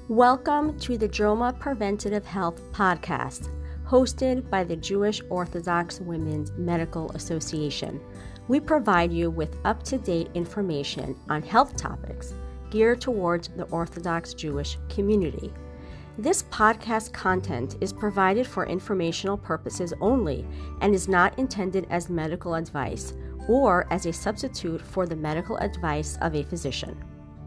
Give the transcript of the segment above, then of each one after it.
Welcome to the JOMA Preventative Health Podcast, hosted by the Jewish Orthodox Women's Medical Association. We provide you with up-to-date information on health topics geared towards the Orthodox Jewish community. This podcast content is provided for informational purposes only and is not intended as medical advice or as a substitute for the medical advice of a physician.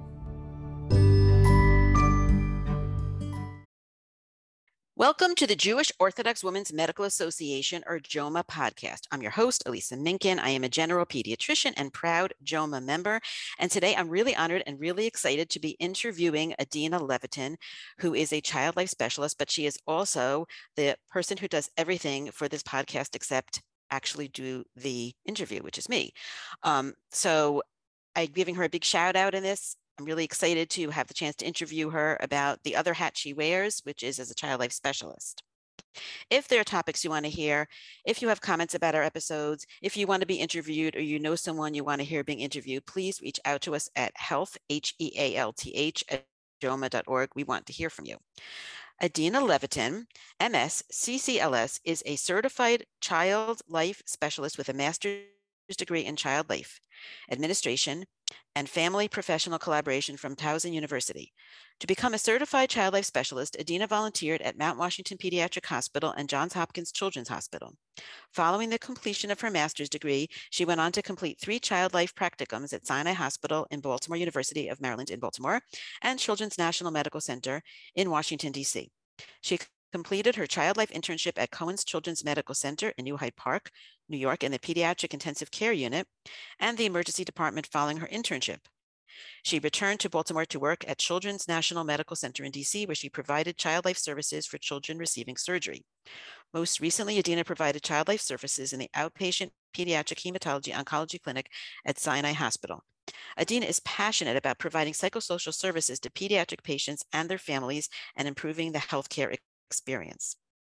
Welcome to the Jewish Orthodox Women's Medical Association, or JOMA podcast. I'm your host, Elisa Minkin. I am a general pediatrician and proud JOMA member. And today I'm really honored and really excited to be interviewing Adina Levitin, who is a child life specialist, but she is also the person who does everything for this podcast except actually do the interview, which is me. So I'm giving her a big shout out in this. I'm really excited to have the chance to interview her about the other hat she wears, which is as a child life specialist. If there are topics you want to hear, if you have comments about our episodes, if you want to be interviewed or you know someone you want to hear being interviewed, please reach out to us at health, HEALTH, at joma.org. We want to hear from you. Adina Levitin, MS, CCLS, is a certified child life specialist with a master's degree in child life administration and family professional collaboration from Towson University. To become a certified child life specialist, Adina volunteered at Mount Washington Pediatric Hospital and Johns Hopkins Children's Hospital. Following the completion of her master's degree, she went on to complete 3 child life practicums at Sinai Hospital in Baltimore, University of Maryland in Baltimore, and Children's National Medical Center in Washington, D.C. She completed her child life internship at Cohen's Children's Medical Center in New Hyde Park, New York, in the Pediatric Intensive Care Unit and the Emergency Department following her internship. She returned to Baltimore to work at Children's National Medical Center in DC, where she provided child life services for children receiving surgery. Most recently, Adina provided child life services in the outpatient pediatric hematology oncology clinic at Sinai Hospital. Adina is passionate about providing psychosocial services to pediatric patients and their families and improving the healthcare experience.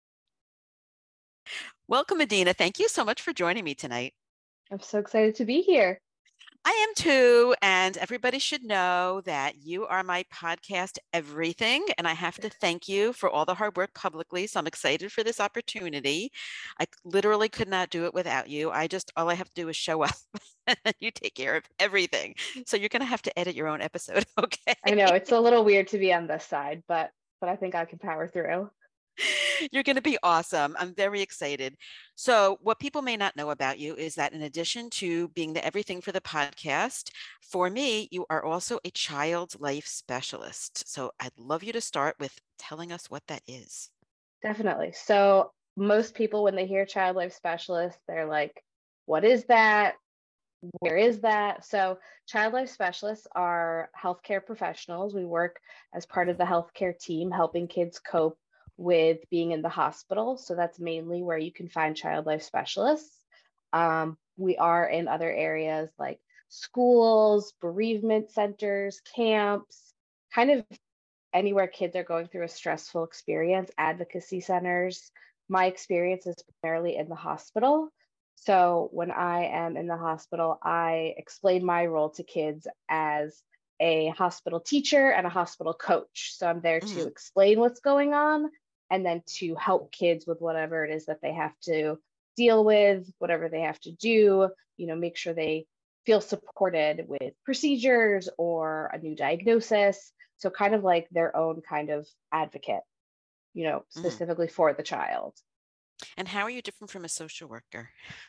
Welcome, Adina. Thank you so much for joining me tonight. I'm so excited to be here. I am too, and everybody should know that you are my podcast everything, and I have to thank you for all the hard work publicly, so I'm excited for this opportunity. I literally could not do it without you. All I have to do is show up, and you take care of everything. So you're going to have to edit your own episode, okay? I know, it's a little weird to be on this side, but I think I can power through. You're going to be awesome. I'm very excited. So what people may not know about you is that in addition to being the everything for the podcast, for me, you are also a child life specialist. So I'd love you to start with telling us what that is. Definitely. So most people, when they hear child life specialist, they're like, what is that? Where is that? So child life specialists are healthcare professionals. We work as part of the healthcare team, helping kids cope with being in the hospital. So that's mainly where you can find child life specialists. We are in other areas like schools, bereavement centers, camps, kind of anywhere kids are going through a stressful experience, advocacy centers. My experience is primarily in the hospital. So when I am in the hospital, I explain my role to kids as a hospital teacher and a hospital coach. So I'm there to explain what's going on and then to help kids with whatever it is that they have to deal with, whatever they have to do, make sure they feel supported with procedures or a new diagnosis. So kind of like their own kind of advocate, specifically for the child. And how are you different from a social worker?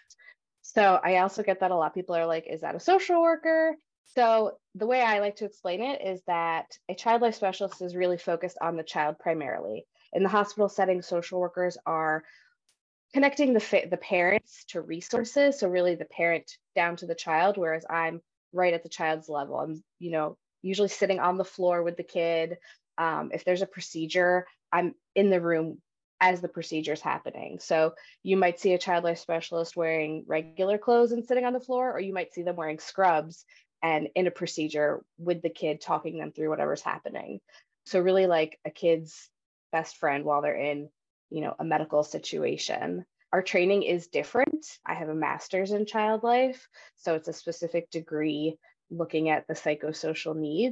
So I also get that a lot. People are like, is that a social worker? So the way I like to explain it is that a child life specialist is really focused on the child primarily. In the hospital setting, social workers are connecting the parents to resources. So really the parent down to the child, whereas I'm right at the child's level. I'm, usually sitting on the floor with the kid. If there's a procedure, I'm in the room as the procedure is happening. So you might see a child life specialist wearing regular clothes and sitting on the floor, or you might see them wearing scrubs and in a procedure with the kid, talking them through whatever's happening. So really like a kid's best friend while they're in, a medical situation. Our training is different. I have a master's in child life, so it's a specific degree looking at the psychosocial needs.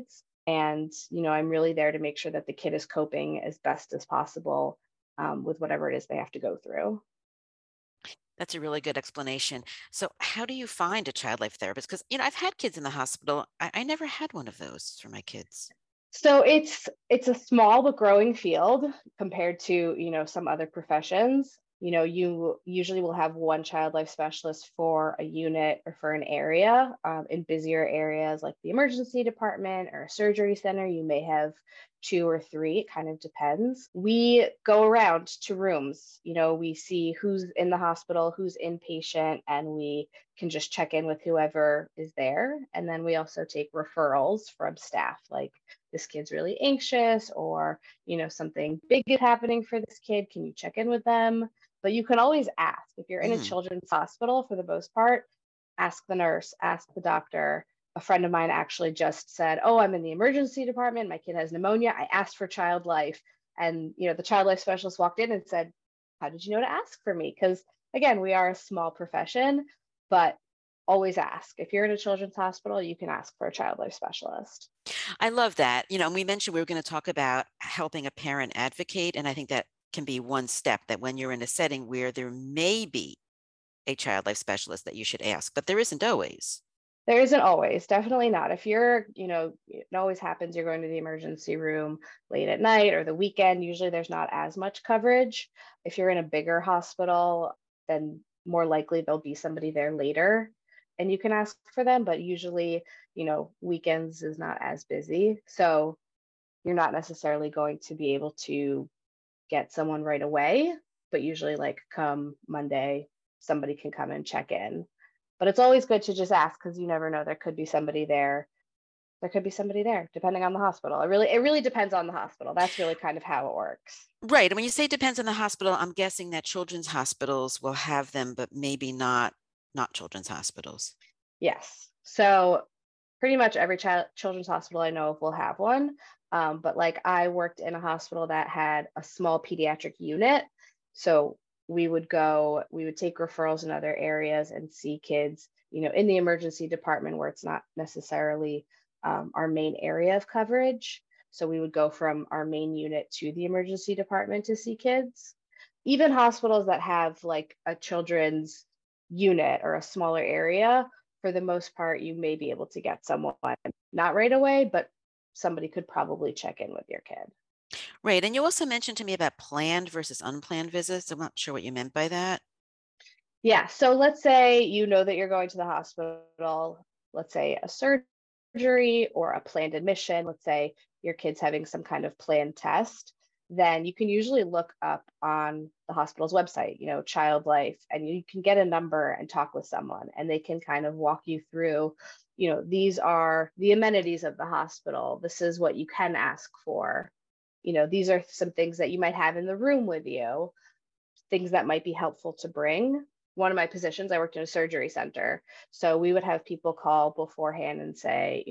And, I'm really there to make sure that the kid is coping as best as possible with whatever it is they have to go through. That's a really good explanation. So, how do you find a child life therapist? Because, I've had kids in the hospital. I never had one of those for my kids. So it's a small but growing field compared to, some other professions. You usually will have one child life specialist for a unit or for an area. In busier areas like the emergency department or a surgery center, you may have two or three. It kind of depends. We go around to rooms. We see who's in the hospital, who's inpatient, and we can just check in with whoever is there. And then we also take referrals from staff, like this kid's really anxious, or something big is happening for this kid, can you check in with them? But you can always ask. If you're in a Mm. children's hospital, for the most part, ask the nurse, ask the doctor. A friend of mine actually just said, oh, I'm in the emergency department, my kid has pneumonia, I asked for child life. And the child life specialist walked in and said, how did you know to ask for me? Because again, we are a small profession, but always ask. If you're in a children's hospital, you can ask for a child life specialist. I love that. And we mentioned we were going to talk about helping a parent advocate. And I think that can be one step, that when you're in a setting where there may be a child life specialist, that you should ask, but there isn't always. There isn't always, definitely not. If you're, it always happens, you're going to the emergency room late at night or the weekend, usually there's not as much coverage. If you're in a bigger hospital, then more likely there'll be somebody there later and you can ask for them. But usually, weekends is not as busy. So you're not necessarily going to be able to get someone right away, but usually, like, come Monday, somebody can come and check in. But it's always good to just ask, because you never know, there could be somebody there. There could be somebody there, depending on the hospital. It really depends on the hospital. That's really kind of how it works. Right. And when you say depends on the hospital, I'm guessing that children's hospitals will have them, but maybe not children's hospitals. Yes. So pretty much every children's hospital I know of will have one. But like, I worked in a hospital that had a small pediatric unit. So we would take referrals in other areas and see kids, in the emergency department, where it's not necessarily our main area of coverage. So we would go from our main unit to the emergency department to see kids. Even hospitals that have like a children's unit or a smaller area, for the most part, you may be able to get someone, not right away, but somebody could probably check in with your kid. Right. And you also mentioned to me about planned versus unplanned visits. I'm not sure what you meant by that. Yeah. So let's say that you're going to the hospital, let's say a surgery or a planned admission. Let's say your kid's having some kind of planned test. Then you can usually look up on the hospital's website, Child Life, and you can get a number and talk with someone, and they can kind of walk you through, these are the amenities of the hospital. This is what you can ask for. These are some things that you might have in the room with you, things that might be helpful to bring. One of my positions, I worked in a surgery center. So we would have people call beforehand and say,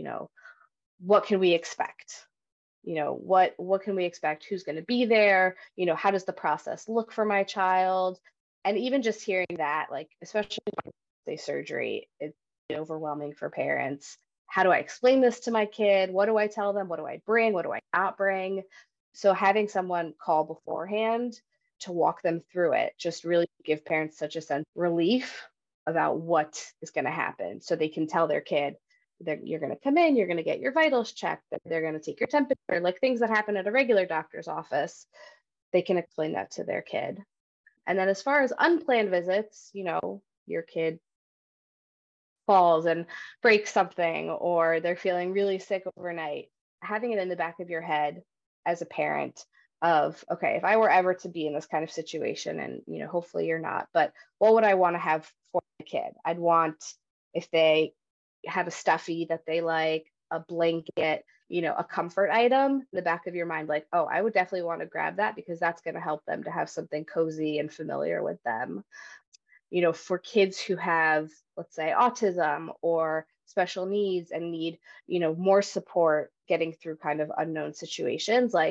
what can we expect? What can we expect? Who's going to be there? How does the process look for my child? And even just hearing that, like, especially say surgery, it's overwhelming for parents. How do I explain this to my kid? What do I tell them? What do I bring? What do I not bring? So having someone call beforehand to walk them through it just really give parents such a sense of relief about what is going to happen, so they can tell their kid that you're going to come in, you're going to get your vitals checked, that they're going to take your temperature, like things that happen at a regular doctor's office. They can explain that to their kid. And then as far as unplanned visits, your kid falls and breaks something, or they're feeling really sick overnight, having it in the back of your head as a parent of, okay, if I were ever to be in this kind of situation, and hopefully you're not, but what would I want to have for the kid? I'd want, if they have a stuffy that they like, a blanket, a comfort item in the back of your mind, like, oh, I would definitely want to grab that, because that's going to help them to have something cozy and familiar with them. For kids who have, let's say, autism or special needs and need, more support getting through kind of unknown situations, like,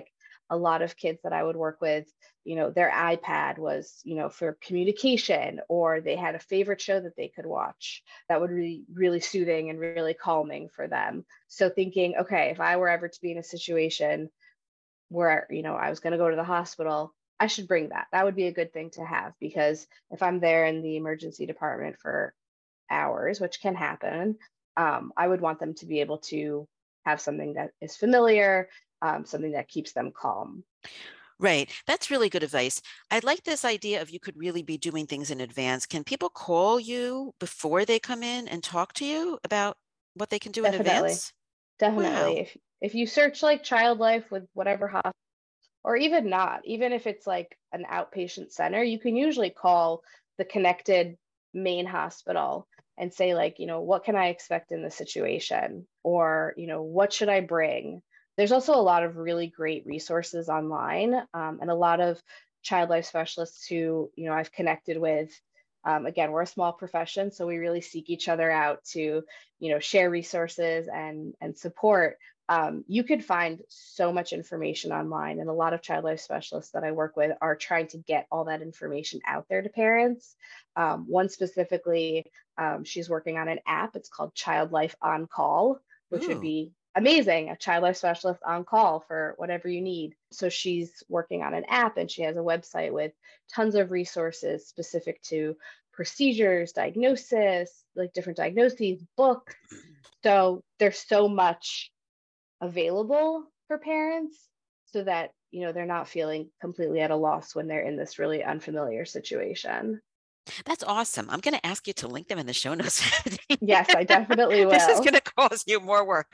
a lot of kids that I would work with, their iPad was, for communication, or they had a favorite show that they could watch that would be really soothing and really calming for them. So thinking, okay, if I were ever to be in a situation where, I was going to go to the hospital, I should bring that. That would be a good thing to have, because if I'm there in the emergency department for hours, which can happen, I would want them to be able to have something that is familiar, something that keeps them calm. Right. That's really good advice. I like this idea of you could really be doing things in advance. Can people call you before they come in and talk to you about what they can do in Definitely. advance? Definitely. Wow. If you search like child life with whatever hospital, or even not, even if it's like an outpatient center, you can usually call the connected main hospital and say, like, what can I expect in this situation? Or, what should I bring? There's also a lot of really great resources online, and a lot of child life specialists who, I've connected with. Again, we're a small profession, so we really seek each other out to, share resources and support. You could find so much information online, and a lot of child life specialists that I work with are trying to get all that information out there to parents. One specifically, she's working on an app. It's called Child Life on Call, which would Ooh. be amazing. A child life specialist on call for whatever you need. So she's working on an app, and she has a website with tons of resources specific to procedures, diagnosis, like different diagnoses, books. So there's so much available for parents, so that they're not feeling completely at a loss when they're in this really unfamiliar situation. That's awesome. I'm going to ask you to link them in the show notes. Yes, I definitely This is will. going to cause you more work.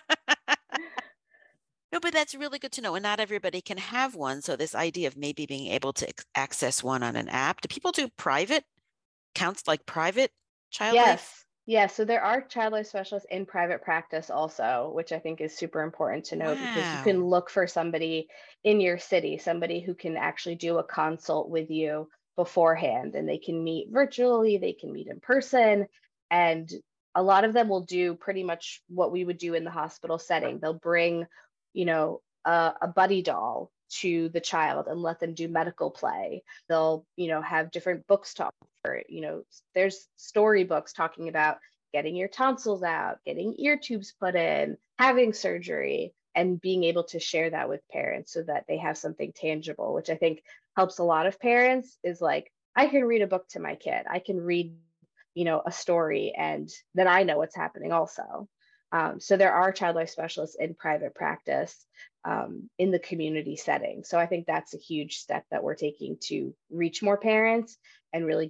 No, but that's really good to know. And not everybody can have one. So this idea of maybe being able to access one on an app. Do people do private counts, like private child life? Yes, so there are child life specialists in private practice also, which I think is super important to know, because you can Wow. look for somebody in your city, somebody who can actually do a consult with you beforehand, and they can meet virtually, they can meet in person. And a lot of them will do pretty much what we would do in the hospital setting. They'll bring, a buddy doll to the child and let them do medical play. They'll, have different books to offer. There's storybooks talking about getting your tonsils out, getting ear tubes put in, having surgery, and being able to share that with parents so that they have something tangible, which I think helps a lot of parents. Is like, I can read a book to my kid. I can read, a story, and then I know what's happening also. So there are child life specialists in private practice, in the community setting. So I think that's a huge step that we're taking to reach more parents and really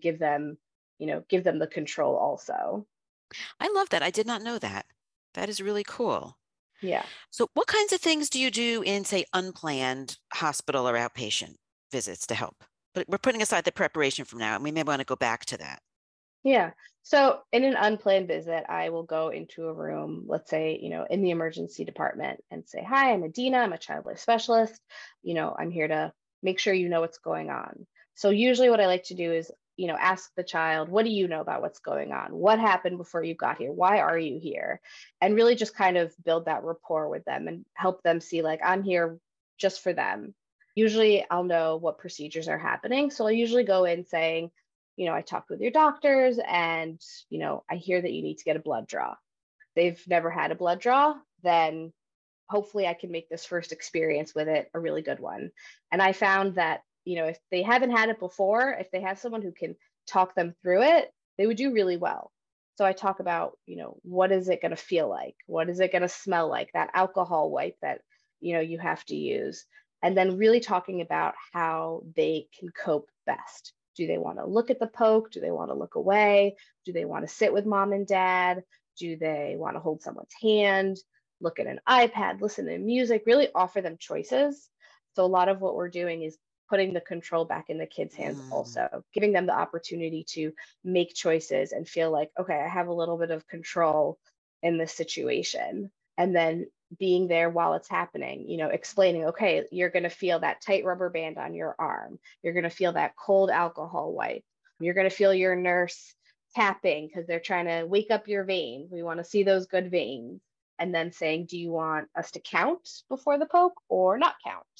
give them the control also. I love that. I did not know that. That is really cool. Yeah. So what kinds of things do you do in, say, unplanned hospital or outpatient visits to help? But we're putting aside the preparation from now, and we may want to go back to that. Yeah. So in an unplanned visit, I will go into a room, let's say, in the emergency department, and say, "Hi, I'm Adina. I'm a child life specialist. I'm here to make sure you know what's going on." So usually what I like to do is, ask the child, "What do you know about what's going on? What happened before you got here? Why are you here?" And really just kind of build that rapport with them and help them see, like, I'm here just for them. Usually I'll know what procedures are happening. So I'll usually go in saying, I talked with your doctors, and, I hear that you need to get a blood draw. They've never had a blood draw, then hopefully I can make this first experience with it a really good one. And I found that, if they haven't had it before, if they have someone who can talk them through it, they would do really well. So I talk about, what is it going to feel like? What is it going to smell like? That alcohol wipe that, you have to use. And then really talking about how they can cope best. Do they want to look at the poke? Do they want to look away? Do they want to sit with mom and dad? Do they want to hold someone's hand, look at an iPad, listen to music, really offer them choices? So a lot of what we're doing is putting the control back in the kids' hands, Mm. also giving them the opportunity to make choices and feel like, okay, I have a little bit of control in this situation. And then being there while it's happening, explaining, okay, you're going to feel that tight rubber band on your arm. You're going to feel that cold alcohol wipe. You're going to feel your nurse tapping because they're trying to wake up your veins. We want to see those good veins. And then saying, do you want us to count before the poke or not count?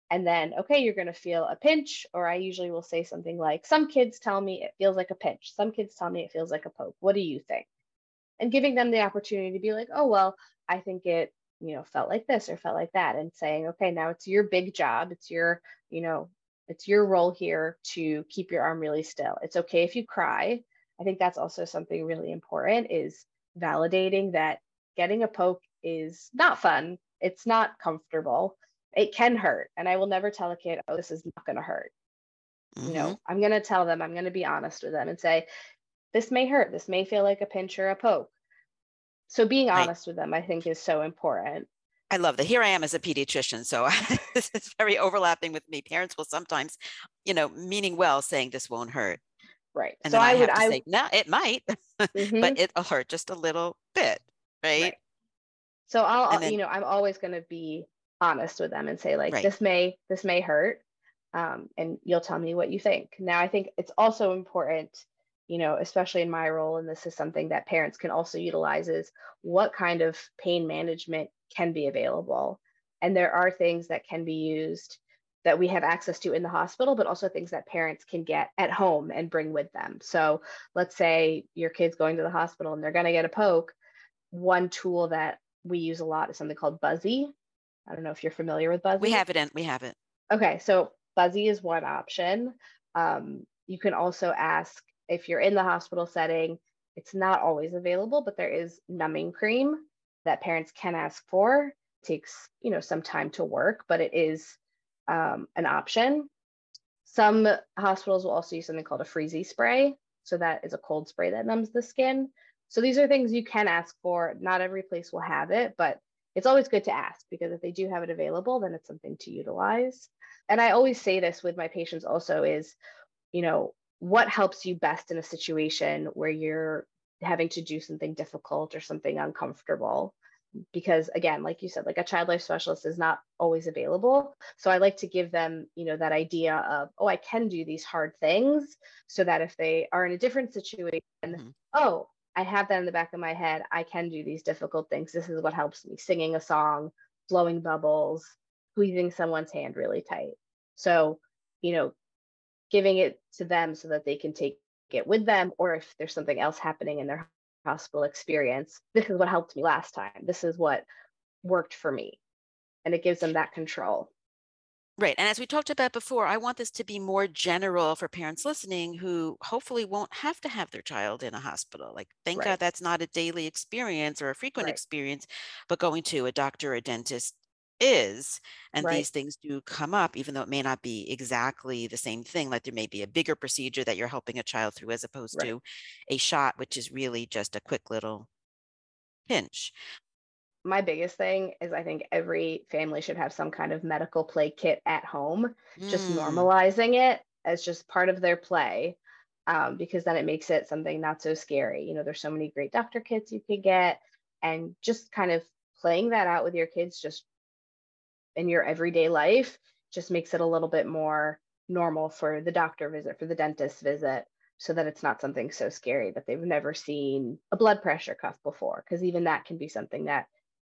And then, okay, you're going to feel a pinch, or I usually will say something like, some kids tell me it feels like a pinch. Some kids tell me it feels like a poke. What do you think? And giving them the opportunity to be like, oh, well, I think it, felt like this or felt like that. And saying, okay, now it's your big job. It's your, it's your role here to keep your arm really still. It's okay if you cry. I think that's also something really important, is validating that getting a poke is not fun. It's not comfortable. It can hurt. And I will never tell a kid, oh, this is not going to hurt. Mm-hmm. I'm going to tell them, I'm going to be honest with them and say, this may hurt. This may feel like a pinch or a poke. So being Right. honest with them, I think, is so important. I love that. Here I am as a pediatrician. So this is very overlapping with me. Parents will sometimes, meaning well, saying this won't hurt. Right. And So then I have to say, no, it might, but it'll hurt just a little bit. Right. So I'm always going to be honest with them and say, like, right. this may hurt. And you'll tell me what you think. Now, I think it's also important, especially in my role, and this is something that parents can also utilize, is what kind of pain management can be available. And there are things that can be used that we have access to in the hospital, but also things that parents can get at home and bring with them. So let's say your kid's going to the hospital and they're going to get a poke. One tool that we use a lot is something called Buzzy. I don't know if you're familiar with Buzzy. We have it. Okay, so Buzzy is one option. You can also ask, if you're in the hospital setting, it's not always available, but there is numbing cream that parents can ask for. It takes, some time to work, but it is an option. Some hospitals will also use something called a Freezy spray. So that is a cold spray that numbs the skin. So these are things you can ask for. Not every place will have it, but it's always good to ask, because if they do have it available, then it's something to utilize. And I always say this with my patients also is, what helps you best in a situation where you're having to do something difficult or something uncomfortable? Because again, like you said, like a child life specialist is not always available. So I like to give them, that idea of, oh, I can do these hard things, so that if they are in a different situation, oh, I have that in the back of my head. I can do these difficult things. This is what helps me: singing a song, blowing bubbles, squeezing someone's hand really tight. So, giving it to them so that they can take it with them, or if there's something else happening in their hospital experience, this is what helped me last time. This is what worked for me. And it gives them that control. Right. And as we talked about before, I want this to be more general for parents listening who hopefully won't have to have their child in a hospital. Like, thank God that's not a daily experience or a frequent experience, but going to a doctor or a dentist is. And these things do come up, even though it may not be exactly the same thing. Like, there may be a bigger procedure that you're helping a child through, as opposed to a shot, which is really just a quick little pinch. My biggest thing is, I think every family should have some kind of medical play kit at home, just normalizing it as just part of their play, because then it makes it something not so scary. There's so many great doctor kits you could get, and just kind of playing that out with your kids just in your everyday life just makes it a little bit more normal for the doctor visit, for the dentist visit, so that it's not something so scary that they've never seen a blood pressure cuff before, because even that can be something that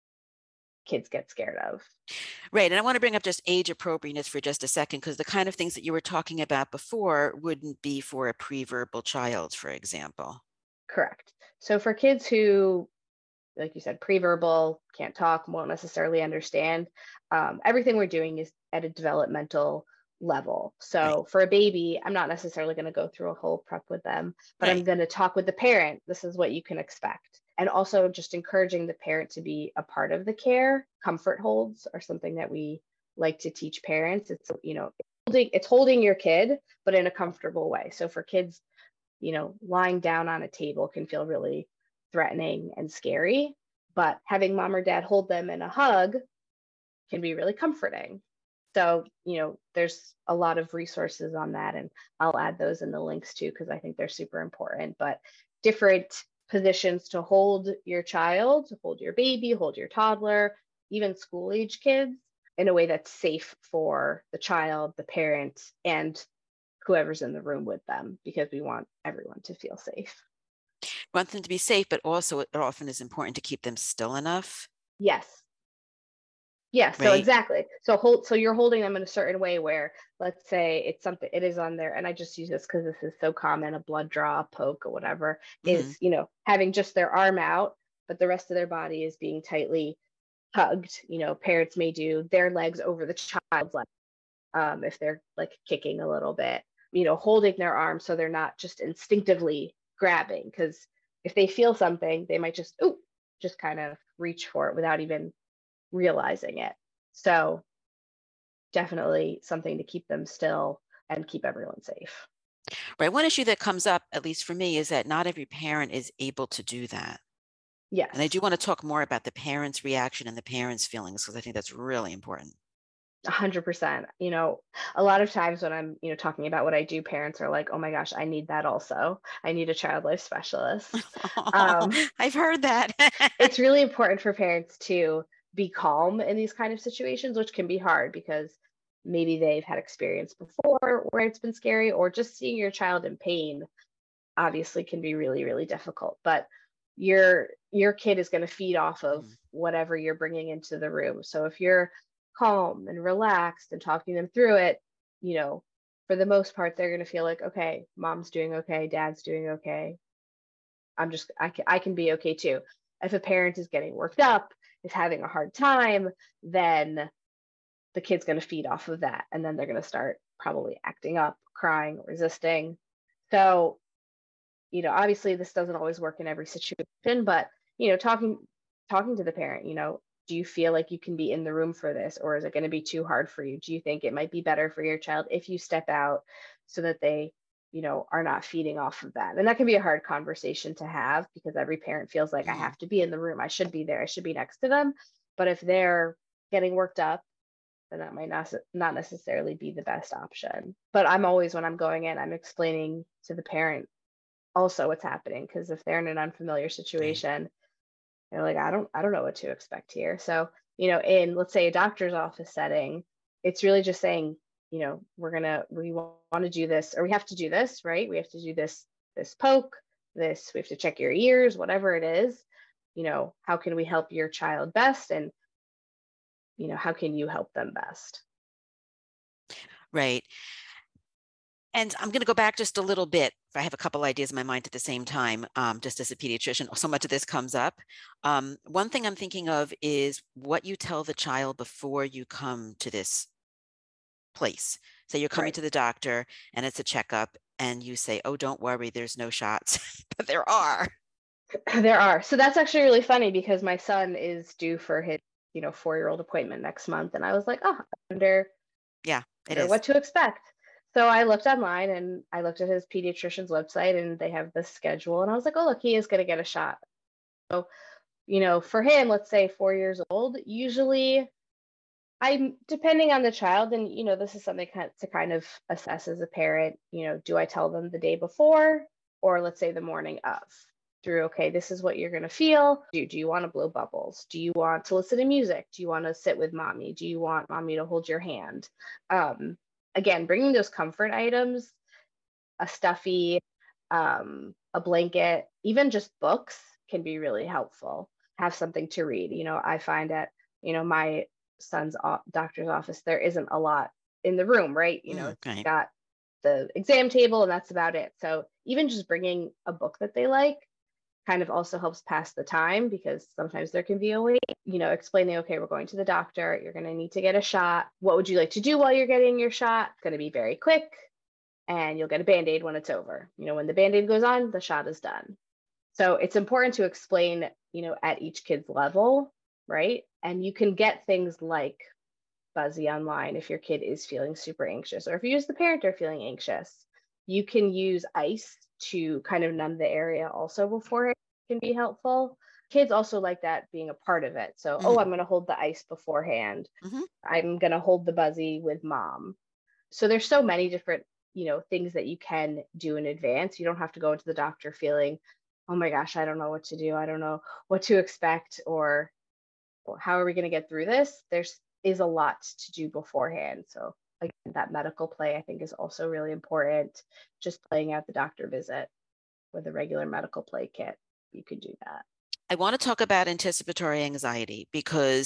kids get scared of. Right. And I want to bring up just age appropriateness for just a second, because the kind of things that you were talking about before wouldn't be for a pre-verbal child, for example. Correct. So for kids who, like you said, pre-verbal, can't talk, won't necessarily understand, everything we're doing is at a developmental level. So for a baby, I'm not necessarily going to go through a whole prep with them, but I'm going to talk with the parent. This is what you can expect. And also just encouraging the parent to be a part of the care. Comfort holds are something that we like to teach parents. It's, it's holding your kid, but in a comfortable way. So for kids, lying down on a table can feel really threatening and scary, but having mom or dad hold them in a hug can be really comforting. So, there's a lot of resources on that, and I'll add those in the links too, because I think they're super important. But different positions to hold your child, to hold your baby, hold your toddler, even school age kids, in a way that's safe for the child, the parent, and whoever's in the room with them, because we want everyone to feel safe. We want them to be safe, but also it often is important to keep them still enough. Yes. Yeah, so right? exactly. So you're holding them in a certain way where, let's say it's something, it is on there, and I just use this because this is so common, a blood draw, a poke, or whatever, Hmm. is, having just their arm out, but the rest of their body is being tightly hugged. Parents may do their legs over the child's leg, if they're like kicking a little bit, holding their arm so they're not just instinctively grabbing, because if they feel something, they might just kind of reach for it without even realizing it. So definitely something to keep them still and keep everyone safe. Right. One issue that comes up, at least for me, is that not every parent is able to do that. And I do Yes, want to talk more about the parents' reaction and the parents' feelings, because I think that's really important. 100%. A lot of times when I'm, talking about what I do, parents are like, "Oh my gosh, I need that also. I need a child life specialist." Oh, Um, I've heard that. it's really important for parents to be calm in these kind of situations, which can be hard because maybe they've had experience before where it's been scary, or just seeing your child in pain obviously can be really, really difficult. But your kid is going to feed off of Mhm. whatever you're bringing into the room. So if you're calm and relaxed and talking them through it, you know for the most part, they're going to feel like, okay, mom's doing okay, dad's doing okay, I can be okay too. If a parent is getting worked up, is having a hard time, then the kid's going to feed off of that, and then they're going to start probably acting up, crying, resisting. So, obviously this doesn't always work in every situation, but talking to the parent, do you feel like you can be in the room for this, or is it going to be too hard for you? Do you think it might be better for your child if you step out so that they, are not feeding off of that? And that can be a hard conversation to have because every parent feels like, I Mhm. have to be in the room. I should be there. I should be next to them. But if they're getting worked up, then that might not necessarily be the best option. But I'm always, when I'm going in, I'm explaining to the parent also what's happening, because if they're in an unfamiliar Right. situation, they're like, I don't know what to expect here. So, in, let's say, a doctor's office setting, it's really just saying, we want to do this, or we have to do this, right? We have to do this poke, we have to check your ears, whatever it is. How can we help your child best, and how can you help them best? Right. And I'm going to go back just a little bit. I have a couple ideas in my mind at the same time, just as a pediatrician. So much of this comes up. One thing I'm thinking of is what you tell the child before you come to this place. Say you're coming Right. to the doctor and it's a checkup, and you say, "Oh, don't worry, there's no shots," but there are. There are. So that's actually really funny because my son is due for his, 4-year-old appointment next month. And I was like, oh, I Yeah, it wonder is. what to expect. So I looked online and I looked at his pediatrician's website, and they have this schedule. And I was like, oh, look, he is going to get a shot. So, for him, let's say 4 years old, usually I'm depending on the child. And, this is something to kind of assess as a parent. Do I tell them the day before, or let's say the morning of? Through, okay, this is what you're going to feel. Do you want to blow bubbles? Do you want to listen to music? Do you want to sit with mommy? Do you want mommy to hold your hand? Um, Again, bringing those comfort items, a stuffy, a blanket, even just books can be really helpful. Have something to read. I find at, my son's doctor's office, there isn't a lot in the room, right? It's Right. got the exam table and that's about it. So even just bringing a book that they like kind of also helps pass the time, because sometimes there can be a wait. Explaining, okay, we're going to the doctor, you're going to need to get a shot. What would you like to do while you're getting your shot? It's going to be very quick, and you'll get a band-aid when it's over. When the band-aid goes on, the shot is done. So it's important to explain, at each kid's level, right? And you can get things like Buzzy online if your kid is feeling super anxious, or if you as the parent are feeling anxious. You can use ice to kind of numb the area also before it can be helpful. Kids also like that being a part of it. So, oh, Mm-hmm. I'm going to hold the ice beforehand. Mm-hmm. I'm going to hold the Buzzy with mom. So there's so many different, things that you can do in advance. You don't have to go into the doctor feeling, oh my gosh, I don't know what to do. I don't know what to expect, or how are we going to get through this? There's is a lot to do beforehand. So again, that medical play I think is also really important. Just playing out the doctor visit with a regular medical play kit, you could do that. I want to talk about anticipatory anxiety because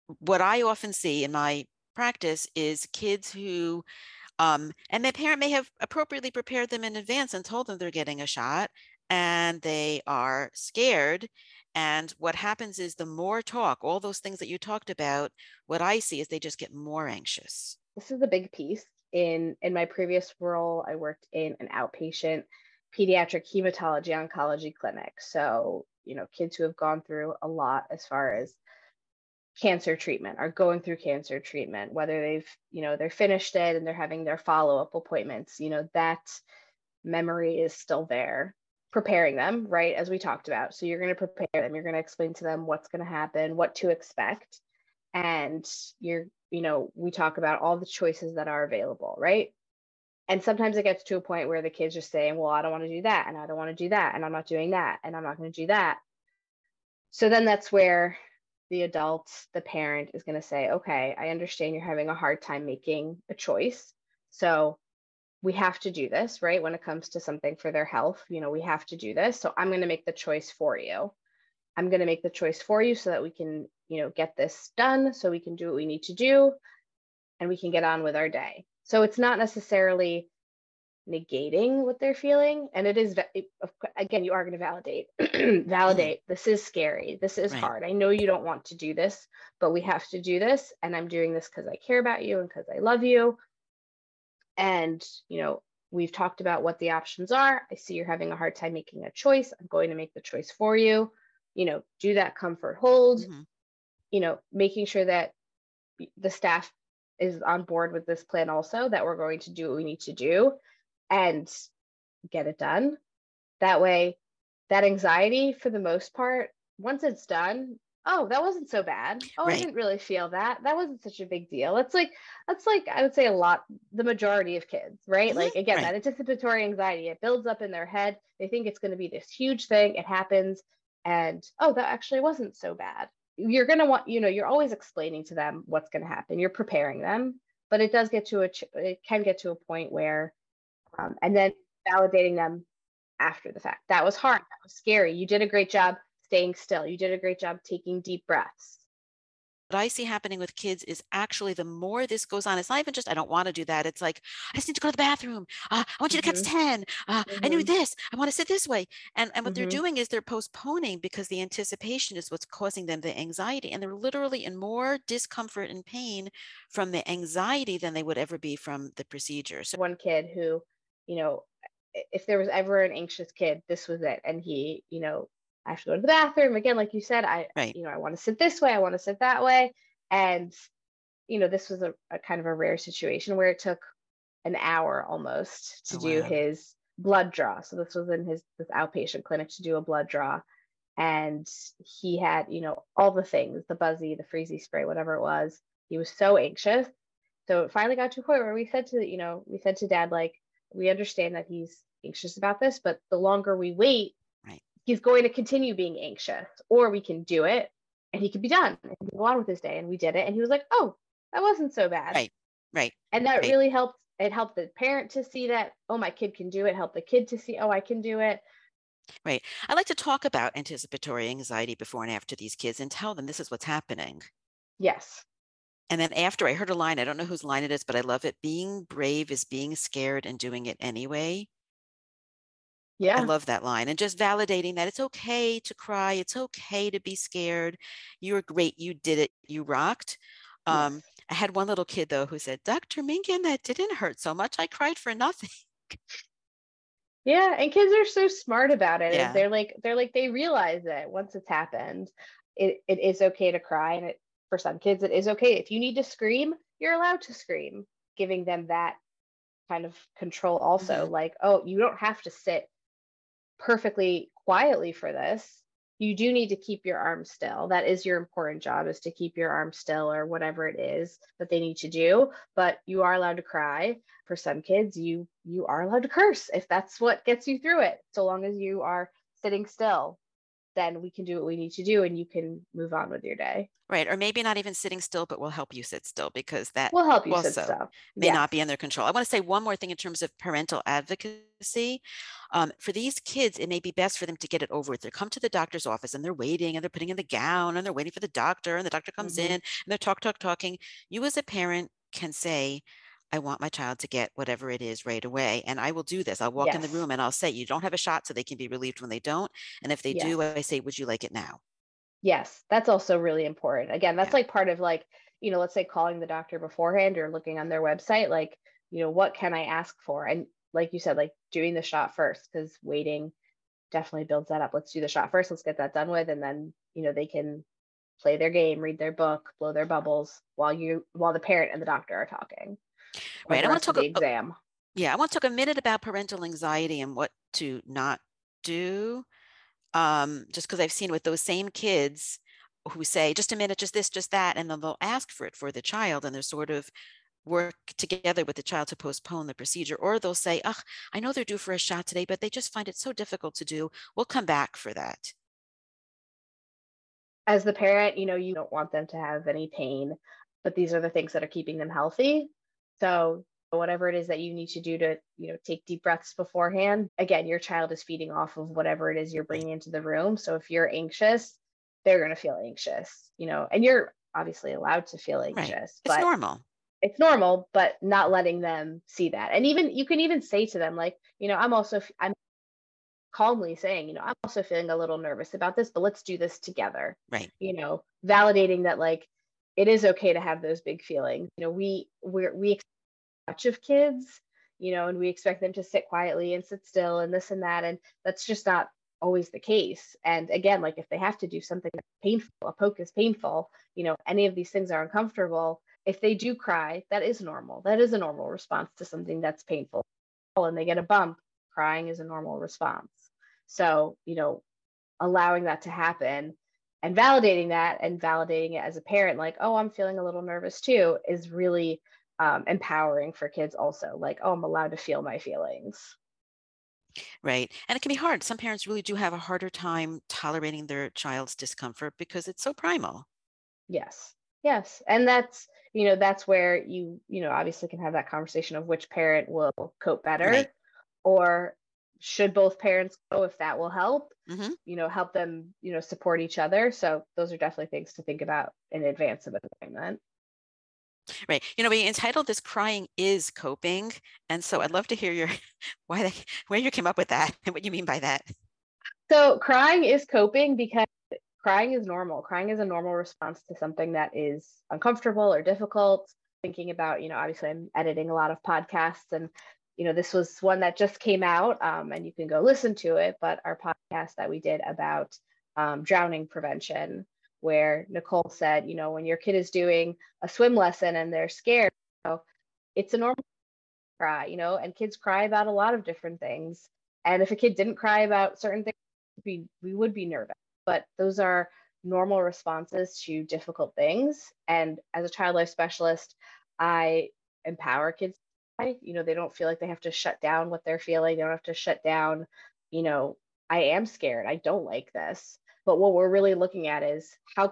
what I often see in my practice is kids who, and their parent may have appropriately prepared them in advance and told them they're getting a shot, and they are scared. And what happens is the more talk, all those things that you talked about, what I see is they just get more anxious. This is a big piece. In my previous role, I worked in an outpatient pediatric hematology oncology clinic. So, kids who have gone through a lot as far as cancer treatment, are going through cancer treatment, whether they're finished it and they're having their follow-up appointments, that memory is still there, preparing them, right? As we talked about. So you're going to prepare them, you're going to explain to them what's going to happen, what to expect. And we talk about all the choices that are available, right? And sometimes it gets to a point where the kids just saying, well, I don't want to do that, and I don't want to do that, and I'm not doing that, and I'm not going to do that. So then that's where the adult, the parent, is going to say, okay, I understand you're having a hard time making a choice. So we have to do this, right? When it comes to something for their health, we have to do this. So I'm going to make the choice for you. I'm going to make the choice for you so that we can, get this done, so we can do what we need to do, and we can get on with our day. So it's not necessarily negating what they're feeling. And it is, again, you are going to validate, this is scary. This is hard. I know you don't want to do this, but we have to do this. And I'm doing this because I care about you and because I love you. And, we've talked about what the options are. I see you're having a hard time making a choice. I'm going to make the choice for you. Do that comfort hold, making sure that the staff is on board with this plan also, that we're going to do what we need to do and get it done. That way, that anxiety, for the most part, once it's done, oh, that wasn't so bad. Oh, I didn't really feel that. That wasn't such a big deal. That's like I would say the majority of kids, right? Like, again, that anticipatory anxiety, it builds up in their head. They think it's going to be this huge thing. It happens. And, oh, that actually wasn't so bad. You're going to want, you're always explaining to them what's going to happen. You're preparing them, but it can get to a point where, and then validating them after the fact. That was hard. That was scary. You did a great job staying still. You did a great job taking deep breaths. What I see happening with kids is actually the more this goes on, it's not even just, I don't want to do that. It's like, I just need to go to the bathroom. I want you to catch 10. I knew this. I want to sit this way. And what they're doing is they're postponing because the anticipation is what's causing them the anxiety. And they're literally in more discomfort and pain from the anxiety than they would ever be from the procedure. So one kid who, if there was ever an anxious kid, this was it. And he, I have to go to the bathroom again, like you said, I want to sit this way, I want to sit that way. And, this was a kind of a rare situation where it took an hour almost to do his blood draw. So this was in this outpatient clinic to do a blood draw. And he had, all the things, the Buzzy, the Freezy spray, whatever it was. He was so anxious. So it finally got to a point where we said to Dad, like, we understand that he's anxious about this, but the longer we wait, he's going to continue being anxious, or we can do it and he could be done and go on with his day. And we did it. And he was like, oh, that wasn't so bad. Right. And that really helped. It helped the parent to see that, oh, my kid can do it. Help the kid to see, oh, I can do it. Right. I like to talk about anticipatory anxiety before and after these kids and tell them this is what's happening. Yes. And then after, I heard a line, I don't know whose line it is, but I love it. Being brave is being scared and doing it anyway. Yeah. I love that line, and just validating that it's okay to cry. It's okay to be scared. You were great. You did it. You rocked. Yes. I had one little kid though who said, Dr. Minkin, that didn't hurt so much. I cried for nothing. Yeah. And kids are so smart about it. Yeah. They realize it once it's happened. It is okay to cry. And for some kids, it is okay. If you need to scream, you're allowed to scream, giving them that kind of control also. Like, oh, you don't have to sit perfectly quietly for this. You do need to keep your arms still. That is your important job, is to keep your arms still, or whatever it is that they need to do. But you are allowed to cry. For some kids, you are allowed to curse if that's what gets you through it, so long as you are sitting still. then we can do what we need to do and you can move on with your day. Right. Or maybe not even sitting still, but we'll help you sit still, because that We'll help you sit also still. may Yes. not be in their control. I want to say one more thing in terms of parental advocacy. For these kids, it may be best for them to get it over with. They come to the doctor's office and they're waiting and they're putting in the gown and they're waiting for the doctor, and the doctor comes in and they're talking. You as a parent can say, I want my child to get whatever it is right away. And I will do this. I'll walk in the Yes. room and I'll say, you don't have a shot, so they can be relieved when they don't. And if they do, Yes. I say, would you like it now? Yes, that's also really important. Again, that's Yeah. like part of like, let's say calling the doctor beforehand or looking on their website, like, what can I ask for? And like you said, like doing the shot first, because waiting definitely builds that up. Let's do the shot first. Let's get that done with. And then, they can play their game, read their book, blow their bubbles while the parent and the doctor are talking. Or Right. the I want rest to of talk. the exam. I want to talk a minute about parental anxiety and what to not do. Just because I've seen with those same kids who say, just a minute, just this, just that, and then they'll ask for it for the child, and they're sort of work together with the child to postpone the procedure. Or they'll say, oh, I know they're due for a shot today, but they just find it so difficult to do. We'll come back for that. As the parent, you don't want them to have any pain, but these are the things that are keeping them healthy. So whatever it is that you need to do to, take deep breaths beforehand, again, your child is feeding off of whatever it is you're bringing into the room. So if you're anxious, they're going to feel anxious, and you're obviously allowed to feel anxious, Right. It's but normal. It's normal, but not letting them see that. And even you can even say to them, like, I'm calmly saying, I'm also feeling a little nervous about this, but let's do this together. Right. Validating that, like, it is okay to have those big feelings. We expect much of kids, and we expect them to sit quietly and sit still and this and that. And that's just not always the case. And again, like if they have to do something that's painful, a poke is painful, any of these things are uncomfortable. If they do cry, that is normal. That is a normal response to something that's painful. And they get a bump, crying is a normal response. So, allowing that to happen and validating that and validating it as a parent, like, oh, I'm feeling a little nervous too, is really empowering for kids also. Like, oh, I'm allowed to feel my feelings. Right. And it can be hard. Some parents really do have a harder time tolerating their child's discomfort because it's so primal. Yes. Yes. And that's where you obviously can have that conversation of which parent will cope better, Right. or should both parents go, if that will help, Mm-hmm. help them, support each other. So those are definitely things to think about in advance of an appointment. Right. We entitled this "Crying is Coping." And so I'd love to hear where you came up with that and what you mean by that. So crying is coping because crying is normal. Crying is a normal response to something that is uncomfortable or difficult. Thinking about, obviously I'm editing a lot of podcasts, and, this was one that just came out, and you can go listen to it, but our podcast that we did about drowning prevention, where Nicole said, when your kid is doing a swim lesson and they're scared, it's a normal cry, and kids cry about a lot of different things. And if a kid didn't cry about certain things, we would be nervous. But those are normal responses to difficult things. And as a child life specialist, I empower kids. They don't feel like they have to shut down what they're feeling. They don't have to shut down, I am scared. I don't like this. But what we're really looking at is how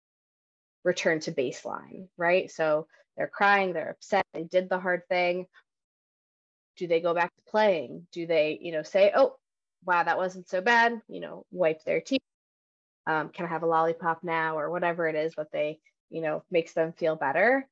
return to baseline, right? So they're crying, they're upset, they did the hard thing. Do they go back to playing? Do they, say, oh, wow, that wasn't so bad, wipe their teeth? Can I have a lollipop now, or whatever it is, what they, makes them feel better.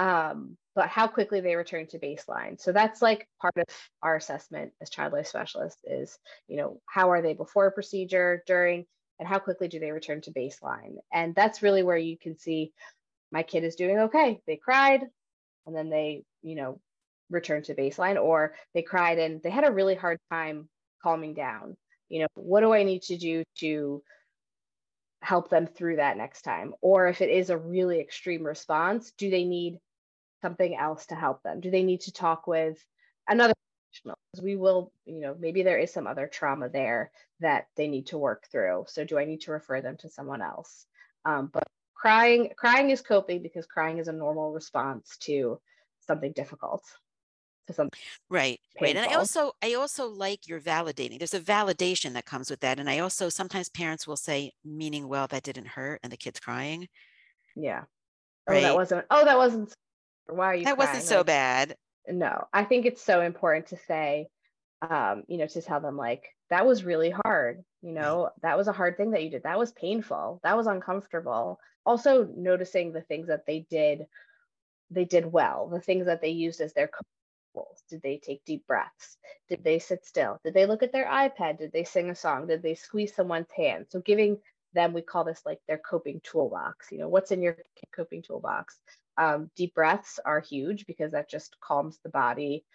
But how quickly they return to baseline. So that's like part of our assessment as child life specialists is, how are they before a procedure, during, and how quickly do they return to baseline? And that's really where you can see my kid is doing okay. They cried and then they, return to baseline, or they cried and they had a really hard time calming down. What do I need to do to help them through that next time? Or if it is a really extreme response, do they need something else to help them? Do they need to talk with another professional? Because we will, maybe there is some other trauma there that they need to work through. So do I need to refer them to someone else? But crying is coping because crying is a normal response to something difficult. to something Right. Right. And painful. I also like your validating. There's a validation that comes with that. And I also sometimes parents will say, meaning, well, that didn't hurt, and the kid's crying. Yeah. Right. That wasn't, why are you That wasn't crying? so Like, bad. no, I think it's so important to say, to tell them like, that was really hard. Right. That was a hard thing that you did. That was painful. That was uncomfortable. Also noticing the things that they did well, the things that they used as their goals. Did they take deep breaths? Did they sit still? Did they look at their iPad? Did they sing a song? Did they squeeze someone's hand? So giving them, we call this like their coping toolbox. What's in your coping toolbox? Deep breaths are huge because that just calms the body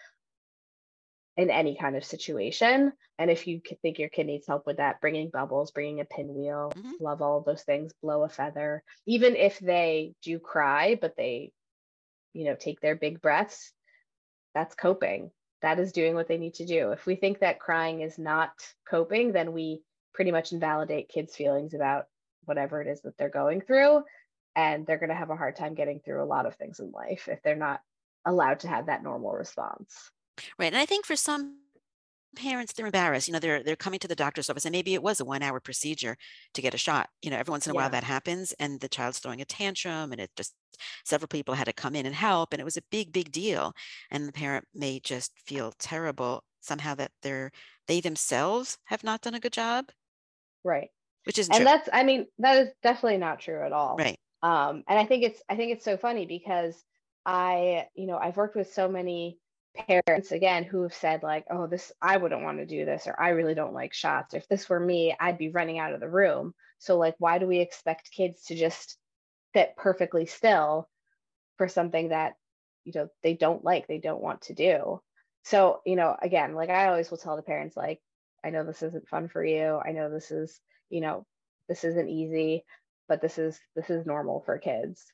in any kind of situation. And if you think your kid needs help with that, bringing bubbles, bringing a pinwheel, Hmm. love all of those things, blow a feather. Even if they do cry, but they, take their big breaths, that's coping. That is doing what they need to do. If we think that crying is not coping, then we pretty much invalidate kids' feelings about whatever it is that they're going through. And they're going to have a hard time getting through a lot of things in life if they're not allowed to have that normal response. Right. And I think for some parents, they're embarrassed. They're coming to the doctor's office, and maybe it was a 1 hour procedure to get a shot. Every once in a while Yeah, that happens, and the child's throwing a tantrum, and it just several people had to come in and help, and it was a big, big deal. And the parent may just feel terrible somehow that they themselves have not done a good job, right. which isn't And true. that is definitely not true at all. Right. And I think it's so funny because I've worked with so many parents again who have said like, oh, this, I wouldn't want to do this, or I really don't like shots. If this were me, I'd be running out of the room. So like, why do we expect kids to just sit perfectly still for something that, they don't like, they don't want to do? So, again, like I always will tell the parents, like, I know this isn't fun for you. I know you know, this isn't easy, but this is normal for kids,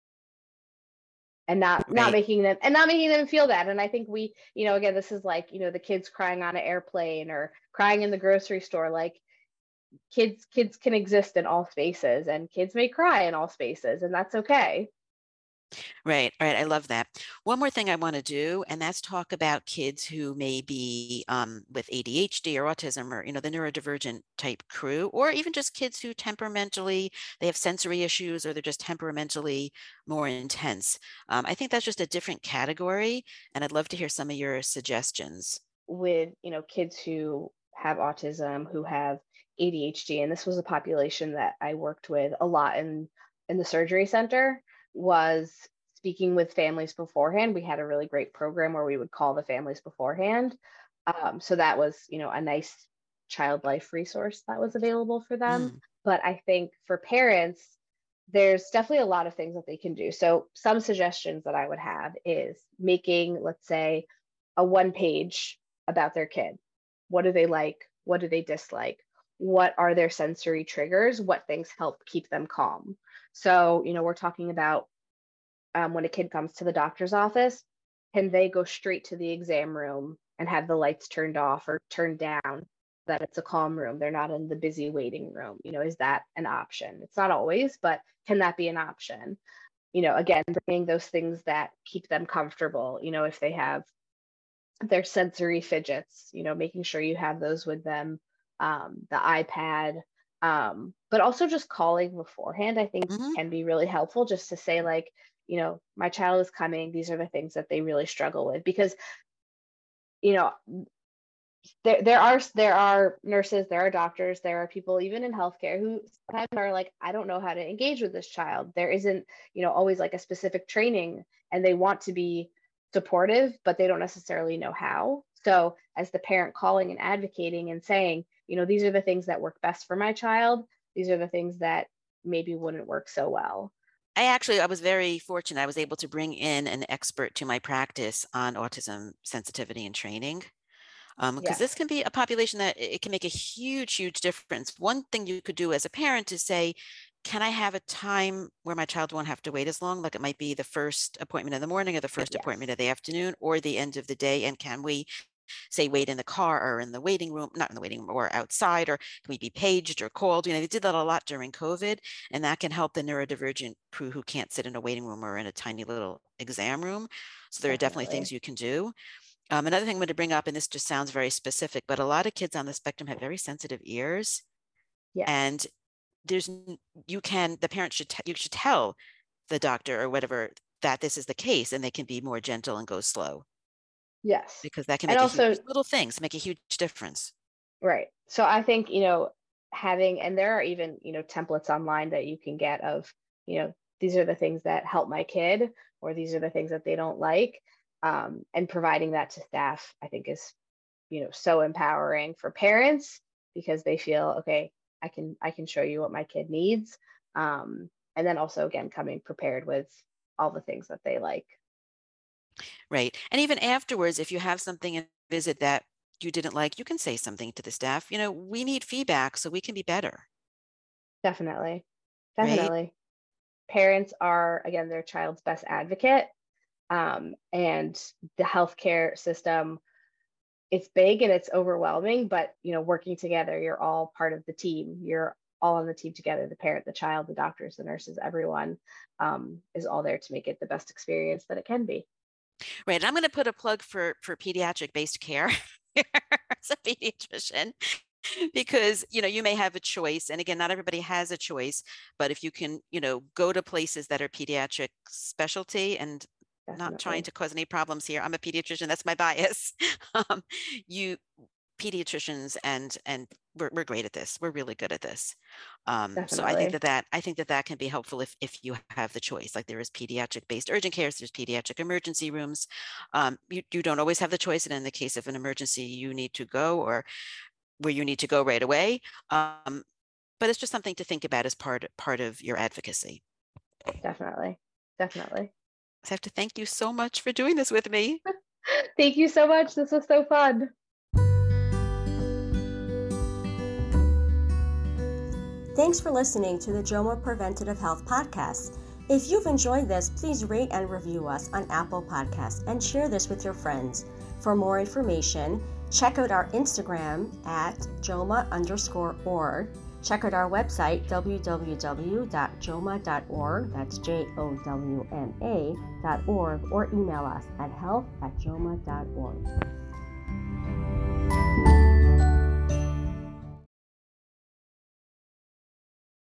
and not Right. making them feel that. And I think we, again, this is like, the kids crying on an airplane or crying in the grocery store. Like, kids can exist in all spaces, and kids may cry in all spaces, and that's okay. Right. All right. I love that. One more thing I want to do, and that's talk about kids who may be with ADHD or autism, or, the neurodivergent type crew, or even just kids who temperamentally, they have sensory issues, or they're just temperamentally more intense. I think that's just a different category, and I'd love to hear some of your suggestions. With, kids who have autism, who have ADHD, and this was a population that I worked with a lot in the surgery center, was speaking with families beforehand. We had a really great program where we would call the families beforehand. So that was, a nice child life resource that was available for them. Mm. But I think for parents, there's definitely a lot of things that they can do. So some suggestions that I would have is making, let's say, a one page about their kid. What do they like? What do they dislike? What are their sensory triggers? What things help keep them calm? So, we're talking about, when a kid comes to the doctor's office, can they go straight to the exam room and have the lights turned off or turned down, that it's a calm room? They're not in the busy waiting room. Is that an option? It's not always, but can that be an option? Again, bringing those things that keep them comfortable. If they have their sensory fidgets, making sure you have those with them, the iPad, but also just calling beforehand, I think Hmm. can be really helpful, just to say like, my child is coming. These are the things that they really struggle with. Because, you know, there are nurses, there are doctors, there are people even in healthcare who sometimes are like, I don't know how to engage with this child. There isn't, always like a specific training, and they want to be supportive, but they don't necessarily know how. So as the parent calling and advocating and saying, these are the things that work best for my child, these are the things that maybe wouldn't work so well. I was very fortunate. I was able to bring in an expert to my practice on autism sensitivity and training. Because Yes. this can be a population that it can make a huge, huge difference. One thing you could do as a parent is say, can I have a time where my child won't have to wait as long? Like it might be the first appointment in the morning, or the first Yes. appointment of the afternoon, or the end of the day. And can we say wait in the car or in the waiting room, not in the waiting room, or outside, or can we be paged or called? They did that a lot during COVID, and that can help the neurodivergent who can't sit in a waiting room or in a tiny little exam room. So there are definitely things you can do. Another thing I'm going to bring up, and this just sounds very specific, but a lot of kids on the spectrum have very sensitive ears. Yes. And the parent you should tell the doctor or whatever that this is the case, and they can be more gentle and go slow. Yes. Because that can make little things make a huge difference. Right. So I think, and there are even, templates online that you can get of, these are the things that help my kid, or these are the things that they don't like. And providing that to staff, I think is, so empowering for parents, because they feel, okay, I can show you what my kid needs. And then also, again, coming prepared with all the things that they like. Right. And even afterwards, if you have something in visit that you didn't like, you can say something to the staff. We need feedback so we can be better. Definitely. Right? Parents are, again, their child's best advocate. And the healthcare system, it's big and it's overwhelming, but, working together, you're all part of the team. You're all on the team together, the parent, the child, the doctors, the nurses, everyone is all there to make it the best experience that it can be. Right. And I'm going to put a plug for pediatric-based care as a pediatrician, because, you may have a choice. And again, not everybody has a choice, but if you can, go to places that are pediatric specialty, and Definitely. not trying to cause any problems here. I'm a pediatrician. That's my bias. Pediatricians and we're great at this. We're really good at this. So I think that can be helpful if you have the choice. Like there is pediatric based urgent cares, there's pediatric emergency rooms. You don't always have the choice. And in the case of an emergency, you need to go, or where you need to go right away. But it's just something to think about as part of your advocacy. Definitely. I have to thank you so much for doing this with me. Thank you so much. This was so fun. Thanks for listening to the JOMA Preventative Health Podcast. If you've enjoyed this, please rate and review us on Apple Podcasts and share this with your friends. For more information, check out our Instagram at JOMA_org. Check out our website, www.joma.org, that's JOWMA.org, or email us at health@joma.org.